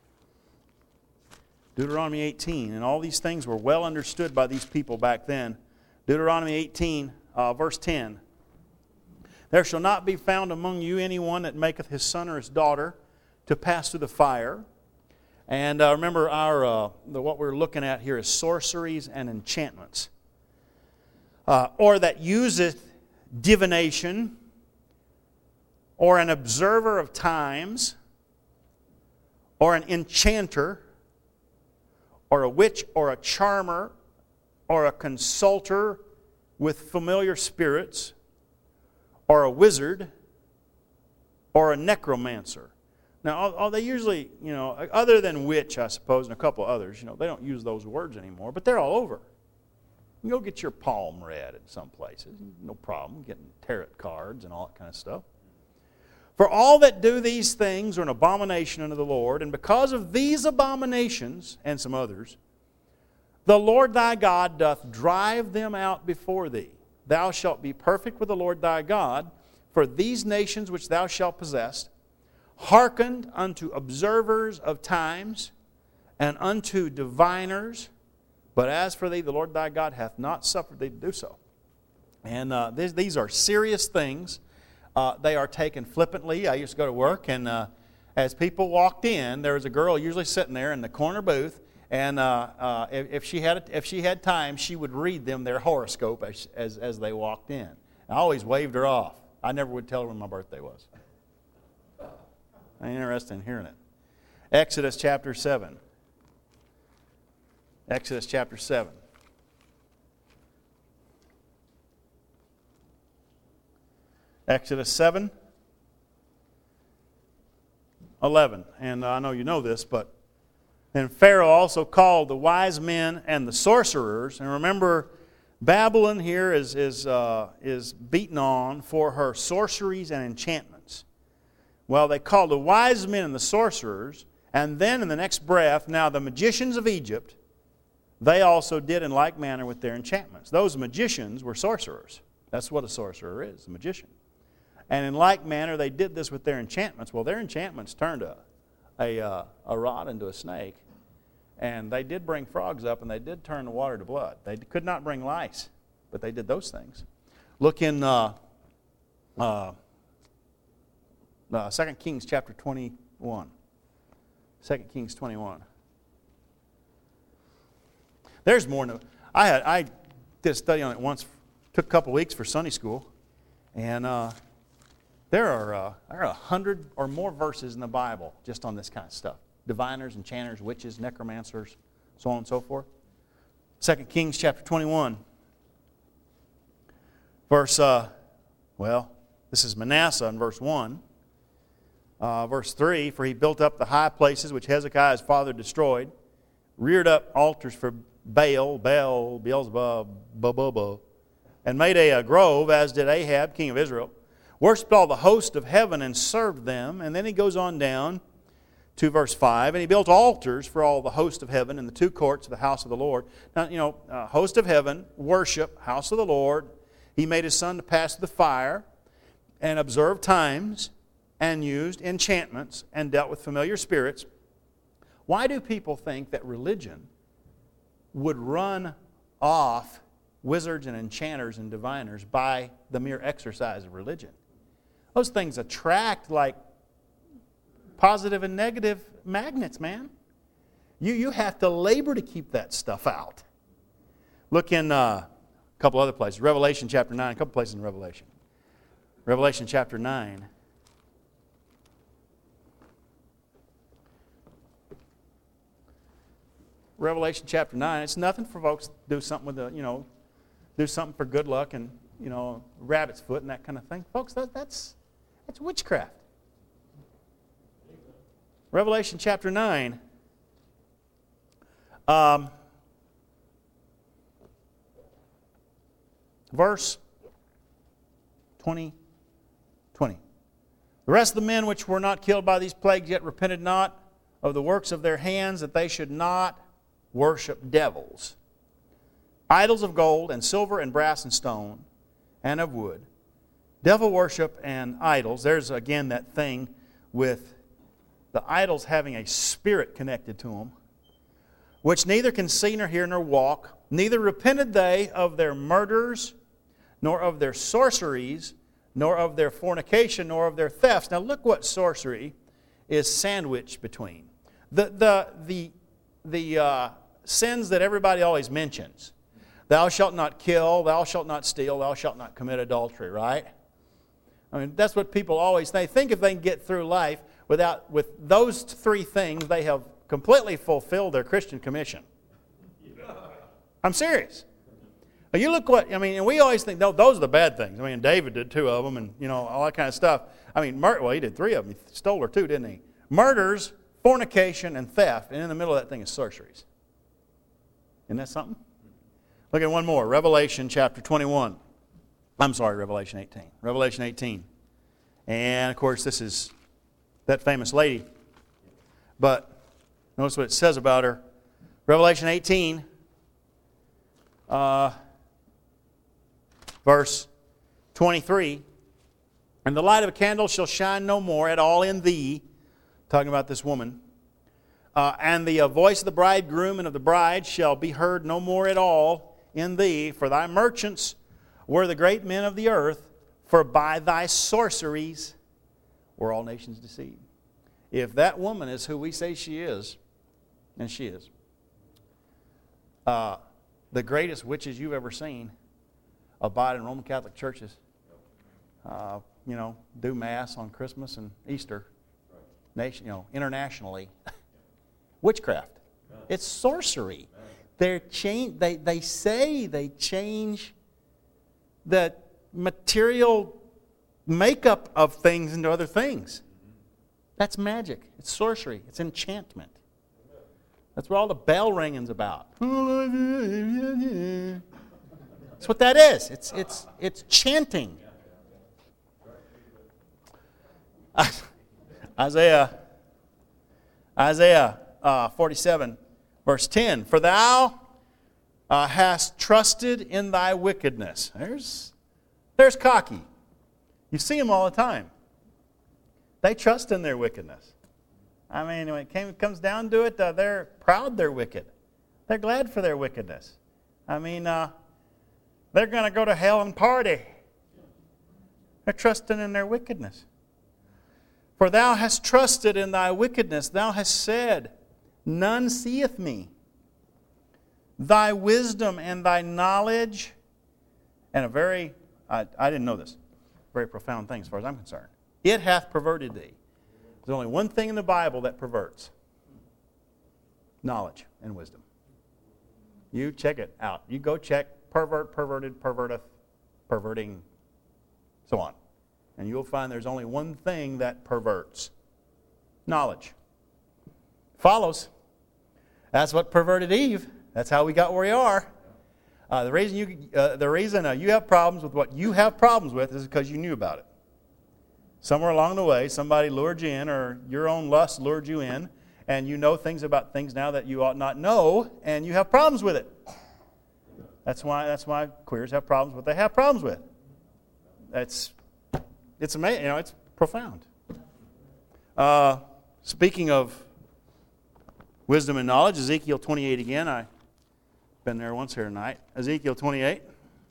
Deuteronomy 18. And all these things were well understood by these people back then. Deuteronomy 18, verse 10. There shall not be found among you anyone that maketh his son or his daughter to pass through the fire. And remember, what we're looking at here is sorceries and enchantments. Or that useth divination, or an observer of times, or an enchanter, or a witch, or a charmer, or a consulter with familiar spirits, or a wizard, or a necromancer. Now, they usually, other than witch, I suppose, and a couple others, they don't use those words anymore, but they're all over. You go get your palm read in some places. No problem getting tarot cards and all that kind of stuff. For all that do these things are an abomination unto the Lord, and because of these abominations, and some others, the Lord thy God doth drive them out before thee. Thou shalt be perfect with the Lord thy God, for these nations which thou shalt possess hearkened unto observers of times, and unto diviners. But as for thee, the Lord thy God hath not suffered thee to do so. And these are serious things. They are taken flippantly. I used to go to work, and as people walked in, there was a girl usually sitting there in the corner booth, and if she had time, she would read them their horoscope as they walked in. I always waved her off. I never would tell her when my birthday was. I'm interested in hearing it. Exodus chapter 7. Exodus chapter 7. Exodus 7, 11. And I know you know this, but and Pharaoh also called the wise men and the sorcerers. And remember, Babylon here is beaten on for her sorceries and enchantments. Well, they called the wise men and the sorcerers, and then in the next breath, now the magicians of Egypt, they also did in like manner with their enchantments. Those magicians were sorcerers. That's what a sorcerer is, a magician. And in like manner, they did this with their enchantments. Well, their enchantments turned a rod into a snake. And they did bring frogs up, and they did turn the water to blood. They could not bring lice, but they did those things. Look in 2 Kings chapter 21. 2 Kings 21. There's more. I did a study on it once. Took a couple weeks for Sunday school. And there are 100 or more verses in the Bible just on this kind of stuff. Diviners, enchanters, witches, necromancers, so on and so forth. 2 Kings chapter 21. Verse, this is Manasseh in verse 1. Verse 3, for he built up the high places which Hezekiah his father destroyed, reared up altars for Baal, Beelzebub, and made a grove, as did Ahab, king of Israel, worshipped all the host of heaven and served them. And then he goes on down to verse 5, and he built altars for all the host of heaven in the two courts of the house of the Lord. Now, host of heaven, worship, house of the Lord. He made his son to pass through the fire and observed times and used enchantments and dealt with familiar spirits. Why do people think that religion would run off wizards and enchanters and diviners by the mere exercise of religion? Those things attract like positive and negative magnets, man. You have to labor to keep that stuff out. Look in a couple other places. Revelation chapter 9, a couple places in Revelation. Revelation chapter 9. Revelation chapter 9. It's nothing for folks to do something with do something for good luck and, rabbit's foot and that kind of thing. Folks, that's witchcraft. Revelation chapter 9. Verse 20. The rest of the men which were not killed by these plagues yet repented not of the works of their hands, that they should not worship devils, idols of gold and silver and brass and stone and of wood. Devil worship and idols. There's again that thing with the idols having a spirit connected to them, which neither can see nor hear nor walk. Neither repented they of their murders, nor of their sorceries, nor of their fornication, nor of their thefts. Now look what sorcery is sandwiched between. The sins that everybody always mentions. Thou shalt not kill, thou shalt not steal, thou shalt not commit adultery, right? I mean, that's what people always think. They think if they can get through life with those three things, they have completely fulfilled their Christian commission. I'm serious. Now you look and we always think, no, those are the bad things. I mean, David did 2 of them and, all that kind of stuff. I mean, he did 3 of them. He stole her 2, didn't he? Murders, fornication, and theft. And in the middle of that thing is sorceries. Isn't that something? Look at one more. Revelation chapter 21. I'm sorry, Revelation 18. Revelation 18. And, of course, this is that famous lady. But notice what it says about her. Revelation 18, verse 23. And the light of a candle shall shine no more at all in thee, talking about this woman. And the voice of the bridegroom and of the bride shall be heard no more at all in thee, for thy merchants were the great men of the earth, for by thy sorceries were all nations deceived. If that woman is who we say she is, and she is, the greatest witches you've ever seen abide in Roman Catholic churches. Do Mass on Christmas and Easter, internationally. Witchcraft. It's sorcery. They say they change the material makeup of things into other things. That's magic. It's sorcery. It's enchantment. That's what all the bell ringing's about. That's what that is. It's chanting. Isaiah 47, verse 10. For thou hast trusted in thy wickedness. There's cocky. You see them all the time. They trust in their wickedness. I mean, when it comes down to it, they're proud they're wicked. They're glad for their wickedness. I mean, they're going to go to hell and party. They're trusting in their wickedness. For thou hast trusted in thy wickedness. Thou hast said, none seeth me. Thy wisdom and thy knowledge, and I didn't know this, very profound thing as far as I'm concerned. It hath perverted thee. There's only one thing in the Bible that perverts. Knowledge and wisdom. You check it out. You go check pervert, perverted, perverteth, perverting, so on. And you'll find there's only one thing that perverts. Knowledge. Follows. That's what perverted Eve. That's how we got where we are. The reason you have problems with what you have problems with is because you knew about it. Somewhere along the way, somebody lured you in, or your own lust lured you in, and you know things about things now that you ought not know, and you have problems with it. That's why queers have problems with what they have problems with. It's amazing, it's profound. Speaking of wisdom and knowledge, Ezekiel 28 again. I've been there once here tonight. Ezekiel 28.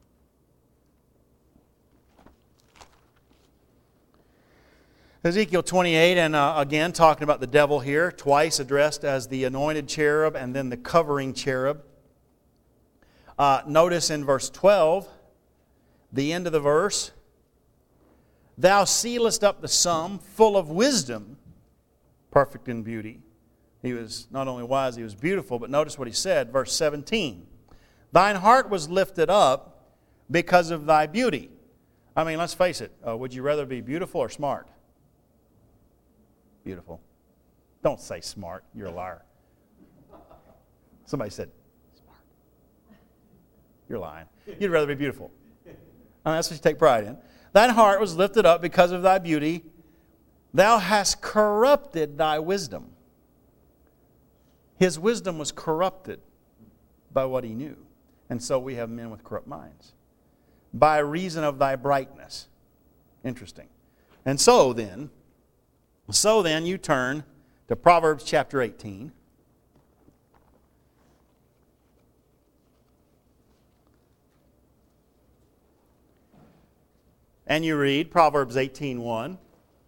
Ezekiel 28, and again talking about the devil here, twice addressed as the anointed cherub and then the covering cherub. Notice in verse 12, the end of the verse, thou sealest up the sum, full of wisdom, perfect in beauty. He was not only wise, he was beautiful, but notice what he said, verse 17. Thine heart was lifted up because of thy beauty. I mean, let's face it, would you rather be beautiful or smart? Beautiful. Don't say smart, you're a liar. Somebody said, smart. You're lying. You'd rather be beautiful. I mean, that's what you take pride in. Thine heart was lifted up because of thy beauty. Thou hast corrupted thy wisdom. His wisdom was corrupted by what he knew. And so we have men with corrupt minds. By reason of thy brightness. Interesting. And so then you turn to Proverbs chapter 18. And you read Proverbs 18:1.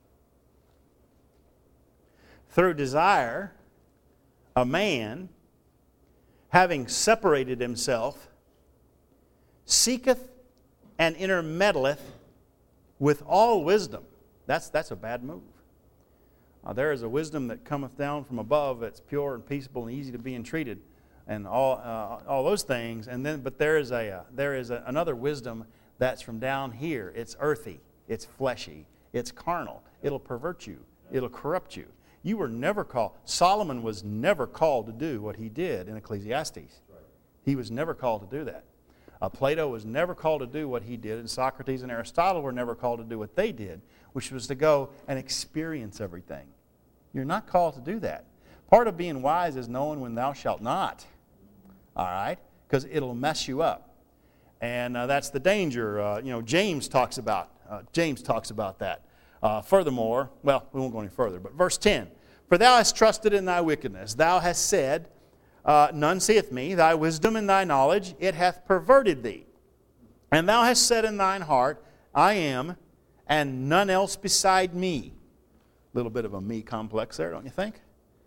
Through desire, a man, having separated himself, seeketh and intermeddleth with all wisdom. That's a bad move. There is a wisdom that cometh down from above that's pure and peaceable and easy to be entreated, and all those things. But there is another wisdom that's from down here. It's earthy, it's fleshy, it's carnal. It'll pervert you. It'll corrupt you. You were never called. Solomon was never called to do what he did in Ecclesiastes. He was never called to do that. Plato was never called to do what he did, and Socrates and Aristotle were never called to do what they did, which was to go and experience everything. You're not called to do that. Part of being wise is knowing when thou shalt not. All right? Because it'll mess you up. And that's the danger. James talks about that. Furthermore, well, we won't go any further, but verse 10. For thou hast trusted in thy wickedness. Thou hast said, none seeth me. Thy wisdom and thy knowledge, it hath perverted thee. And thou hast said in thine heart, I am, and none else beside me. A little bit of a me complex there, don't you think?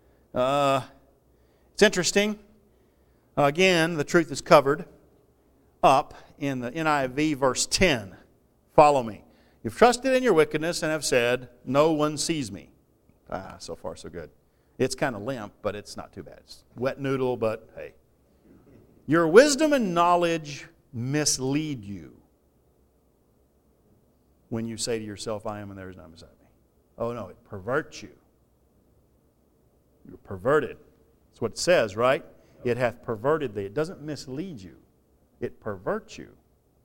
It's interesting. Again, the truth is covered up in the NIV verse 10. Follow me. You've trusted in your wickedness and have said, no one sees me. So far so good. It's kind of limp, but it's not too bad. It's wet noodle, but hey. Your wisdom and knowledge mislead you when you say to yourself, I am and there is none beside me. Oh no, it perverts you. You're perverted. That's what it says, right? It hath perverted thee. It doesn't mislead you. It perverts you.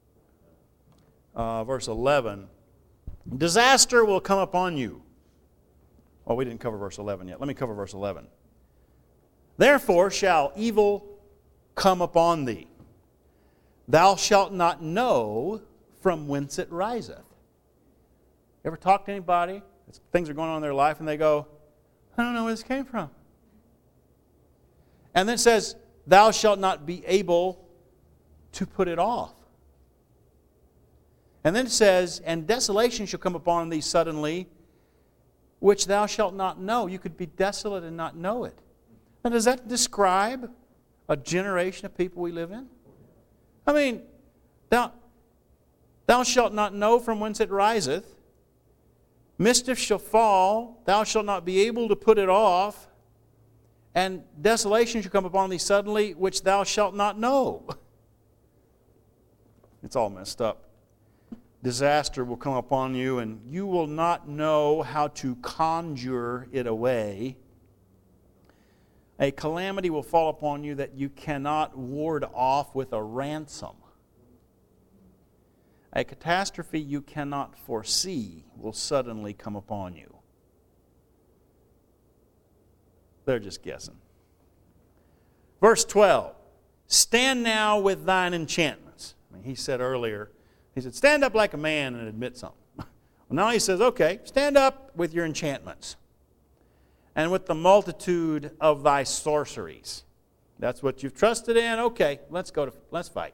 Verse 11. Disaster will come upon you. Oh, we didn't cover verse 11 yet. Let me cover verse 11. Therefore shall evil come upon thee. Thou shalt not know from whence it riseth. Ever talk to anybody? Things are going on in their life and they go, I don't know where this came from. And then it says, thou shalt not be able to put it off. And then it says, and desolation shall come upon thee suddenly, which thou shalt not know. You could be desolate and not know it. Now, does that describe a generation of people we live in? I mean, thou shalt not know from whence it riseth. Mischief shall fall, thou shalt not be able to put it off. And desolation shall come upon thee suddenly, which thou shalt not know. It's all messed up. Disaster will come upon you, and you will not know how to conjure it away. A calamity will fall upon you that you cannot ward off with a ransom. A catastrophe you cannot foresee will suddenly come upon you. They're just guessing. Verse 12. Stand now with thine enchantments. I mean, he said earlier, he said, stand up like a man and admit something. Well, now he says, okay, stand up with your enchantments and with the multitude of thy sorceries. That's what you've trusted in. Okay, let's fight.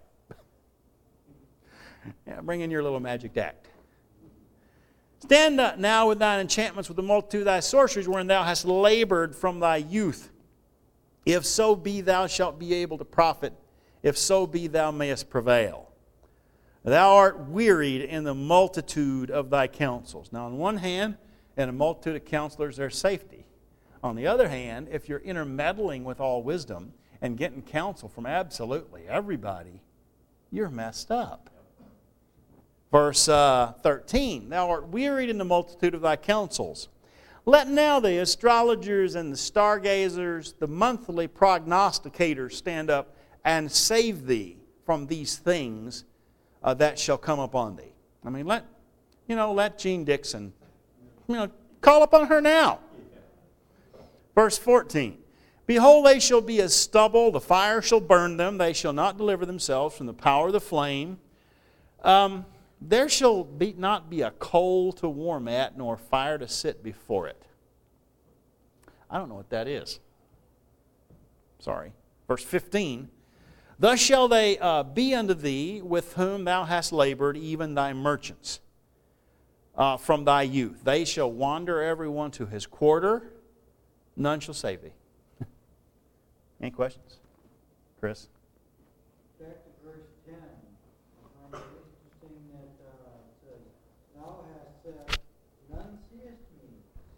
Yeah, bring in your little magic act. Stand up now with thine enchantments, with the multitude of thy sorceries, wherein thou hast labored from thy youth. If so be thou shalt be able to profit, if so be thou mayest prevail. Thou art wearied in the multitude of thy counsels. Now, on one hand, in a multitude of counselors, there's safety. On the other hand, if you're intermeddling with all wisdom and getting counsel from absolutely everybody, you're messed up. Verse 13, thou art wearied in the multitude of thy counsels. Let now the astrologers and the stargazers, the monthly prognosticators stand up and save thee from these things that shall come upon thee. I mean, let Jean Dixon, call upon her now. Verse 14, behold, they shall be as stubble, the fire shall burn them, they shall not deliver themselves from the power of the flame. There shall not be a coal to warm at, nor fire to sit before it. I don't know what that is. Sorry. Verse 15. Thus shall they be unto thee with whom thou hast labored, even thy merchants, from thy youth. They shall wander every one to his quarter. None shall save thee. Any questions? Chris? Back to verse 10. Interesting that says, thou hast said, none seeth me.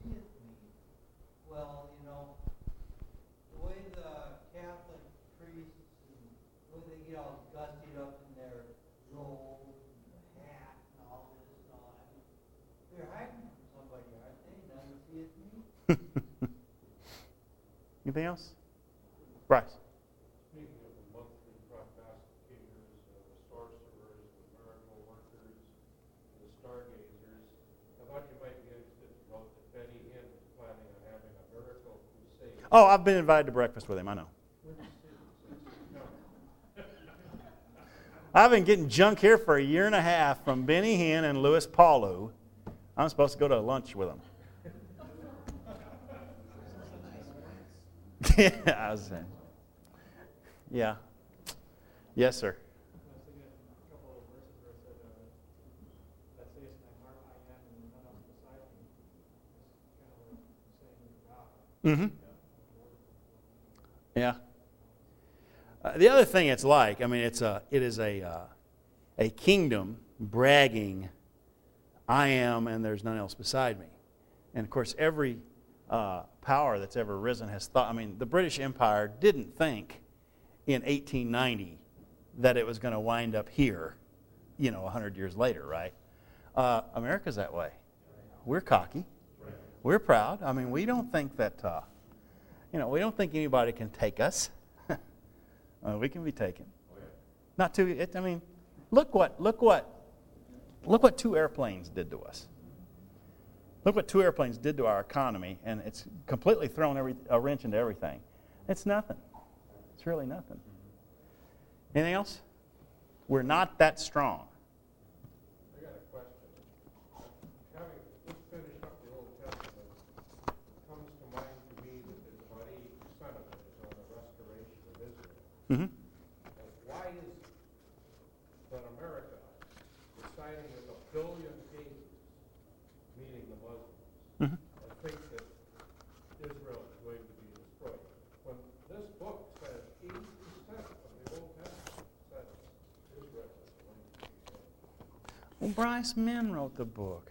Well, the way the Catholic priests, the way they get all gussied up in their robe and the hat and all this and all that, they're hiding from somebody, aren't they? None seeth me. Anything else? Bryce. Speaking of the monthly prognosticators, the sorcerers, the miracle workers, the stargazers, I thought you might be interested to note that Benny Hinn is planning on having a miracle crusade. Oh, I've been invited to breakfast with him, I know. I've been getting junk here for a year and a half from Benny Hinn and Louis Paulo. I'm supposed to go to lunch with them. Yeah, I was saying. Yeah. Yes, sir. I was thinking of a couple of verses where it said, that says in my heart I am and none else beside me. It's kind of like saying God. Mm-hmm. Yeah. The other thing it's like, I mean, it is a kingdom bragging, I am and there's none else beside me. And of course, every power that's ever risen has thought, I mean, the British Empire didn't think in 1890 that it was going to wind up here, 100 years later, right? America's that way. We're cocky. We're proud. I mean, we don't think that, we don't think anybody can take us. We can be taken. Not too, I mean, look what 2 airplanes did to us. Look what 2 airplanes did to our economy, and it's completely thrown a wrench into everything. It's nothing. It's really nothing. Anything else? We're not that strong. I got a question. Let's finish up the Old Testament. It comes to mind to me that there's about 80% of it is on the restoration of Israel. Mm-hmm. Why is it that America is siding with 1 billion cases, meaning the Muslims, Mm-hmm. and think that Israel is going to be destroyed? When this book says 80% of the Old Testament says Israel is going to be destroyed. Well, Bryce Min wrote the book.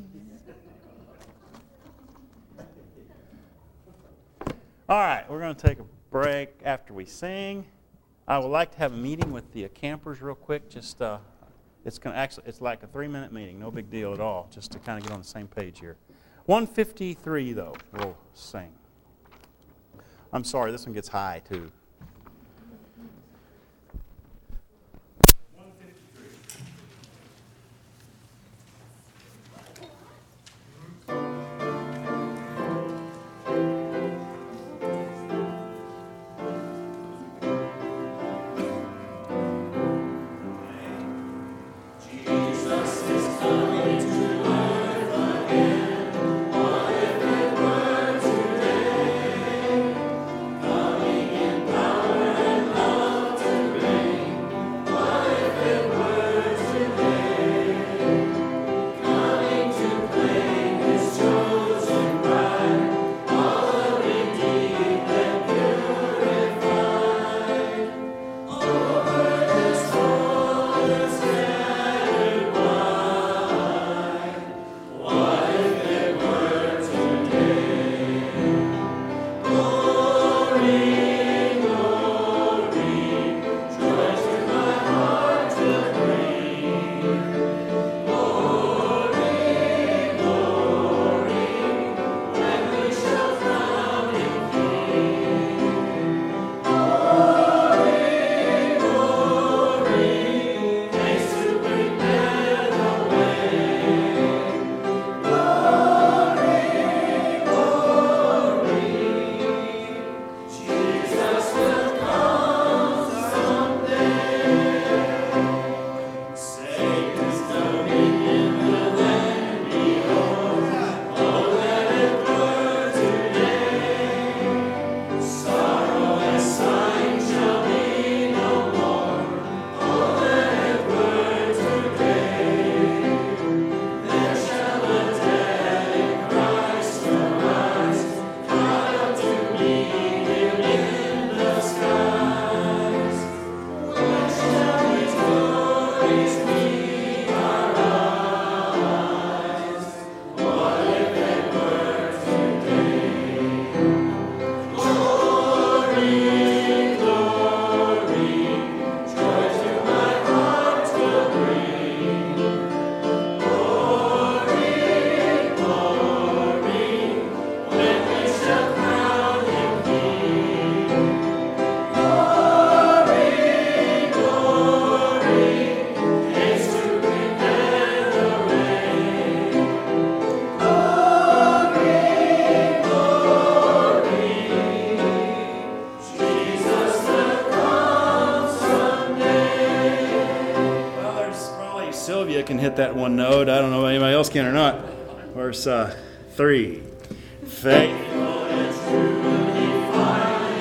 All right, we're going to take a break after we sing. I would like to have a meeting with the campers real quick. Just it's like a 3-minute meeting, no big deal at all. Just to kind of get on the same page here. 153 though, we'll sing. I'm sorry, this one gets high too. Can hit that one note. I don't know if anybody else can or not. Verse 3. Faithful and true he finds.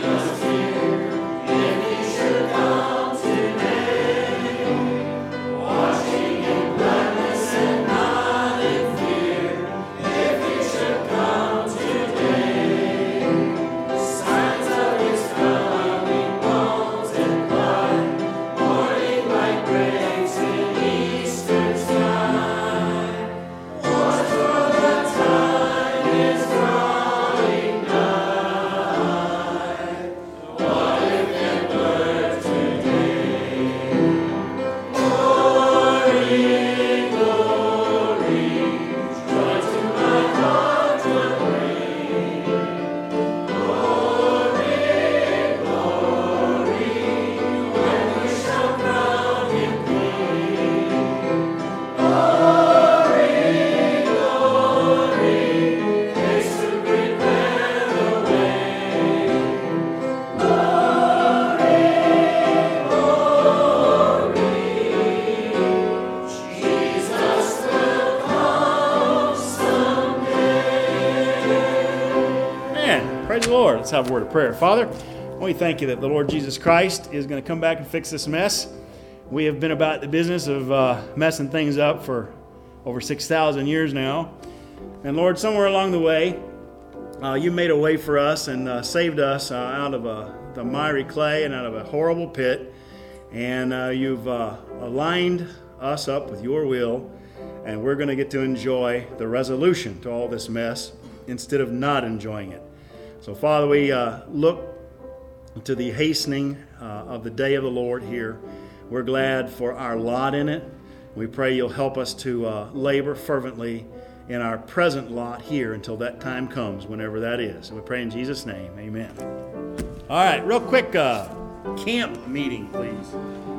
Let's have a word of prayer. Father, we thank you that the Lord Jesus Christ is going to come back and fix this mess. We have been about the business of messing things up for over 6,000 years now. And Lord, somewhere along the way, you made a way for us and saved us out of the miry clay and out of a horrible pit. And you've aligned us up with your will. And we're going to get to enjoy the resolution to all this mess instead of not enjoying it. So, Father, we look to the hastening of the day of the Lord here. We're glad for our lot in it. We pray you'll help us to labor fervently in our present lot here until that time comes, whenever that is. And we pray in Jesus' name, amen. All right, real quick camp meeting, please.